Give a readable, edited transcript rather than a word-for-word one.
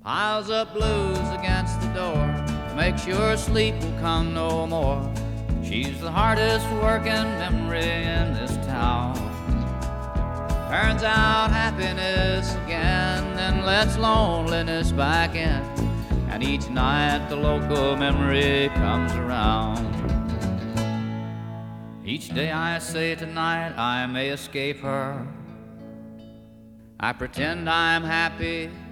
piles up blues against the door to make sure sleep will come no more. She's the hardest working memory in this town. Turns out happiness again, then lets loneliness back in. And each night the local memory comes around. Each day I say tonight I may escape her. I pretend I'm happy